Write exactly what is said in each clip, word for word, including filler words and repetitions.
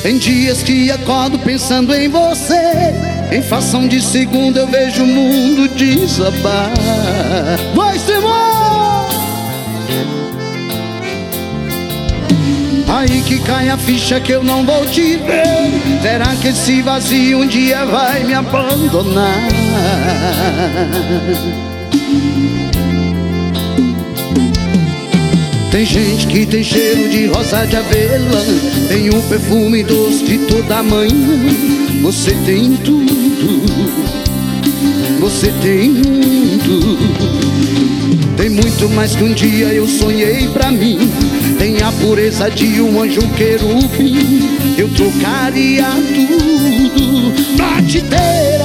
Tem dias que acordo pensando em você, em fração de segundo eu vejo o mundo desabar. Vai, Simão! Aí que cai a ficha que eu não vou te ver. Será que esse vazio um dia vai me abandonar? Tem gente que tem cheiro de rosa de avelã, tem um perfume doce de toda manhã. Você tem tudo, você tem muito. Tem muito mais que um dia eu sonhei pra mim. Tem a pureza de um anjo querubim. Eu trocaria tudo pra te ter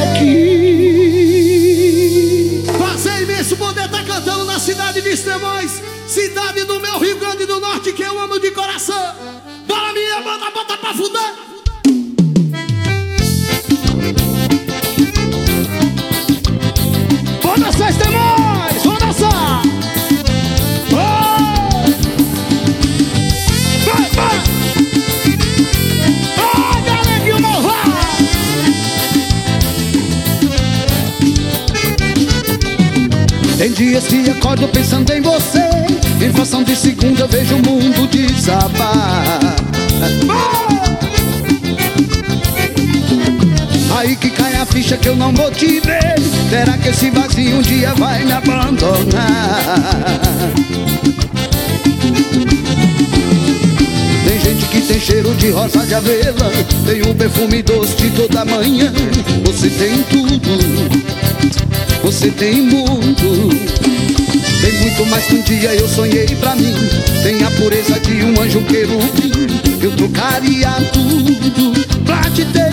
aqui. Prazer imenso poder estar cantando na cidade de Extremóis, cidade do meu Rio Grande do Norte, que eu amo de coração. Bora, minha banda, bota pra fuder. Vamos dançar, Extremóis, vamos dançar. Oh! Vai, vai. Oh, Galeguinho malvado. Tem dias que acordo pensando em você, em fração de segundo eu vejo o mundo desabar. Aí que cai a ficha que eu não vou te ver. Será que esse vazio um dia vai me abandonar? Tem gente que tem cheiro de rosa de avelã, tem um perfume doce de toda manhã. Você tem tudo, você tem muito. Tem muito mais que um dia eu sonhei pra mim. Tem a pureza de um anjo querubim. Eu trocaria tudo pra te ter.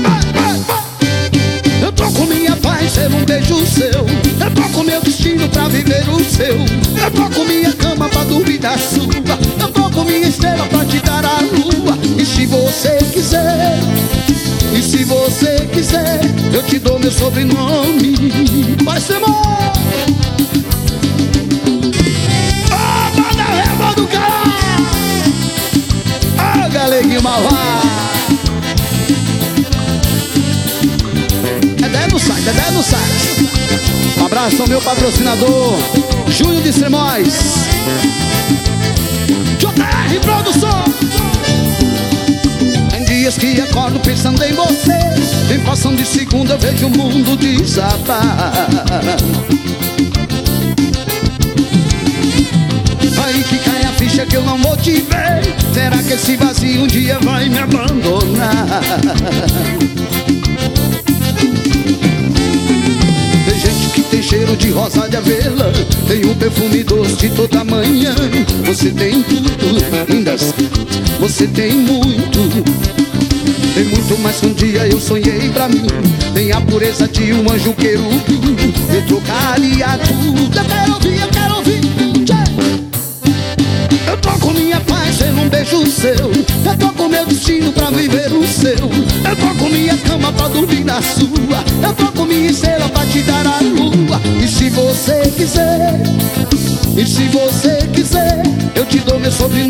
Eu troco minha paz ser um beijo seu. Eu troco meu destino pra viver o seu. Eu troco minha cama pra dormir da sua. Eu troco minha estrela pra te dar a lua. E se você quiser, e se você quiser, eu te dou meu sobrenome. Vai ser amor. Do caralho! Ah, Galeguinho malvado! Dedé no sax, Dedé no sax. Um abraço ao meu patrocinador Júnior de Extremóis, J R Produção. Tem dias que acordo pensando em você, em fração de segundo eu vejo o mundo desabar. Aí que cai a ficha que eu não vou te ver. Será que esse vazio um dia vai me abandonar? Tem gente que tem cheiro de rosa de avelã, tem um perfume doce de toda manhã. Você tem tudo, lindas, você tem muito. Tem muito mais que um dia eu sonhei pra mim. Tem a pureza de um anjo querubim. Eu trocaria tudo. Eu quero ouvir, eu quero ouvir. Eu troco minha paz ser um beijo seu. Eu troco meu destino pra viver o seu. Eu troco minha cama pra dormir na sua. Eu troco minha estrela pra te dar a lua. E se você quiser, e se você quiser, eu te dou meu sobrenome.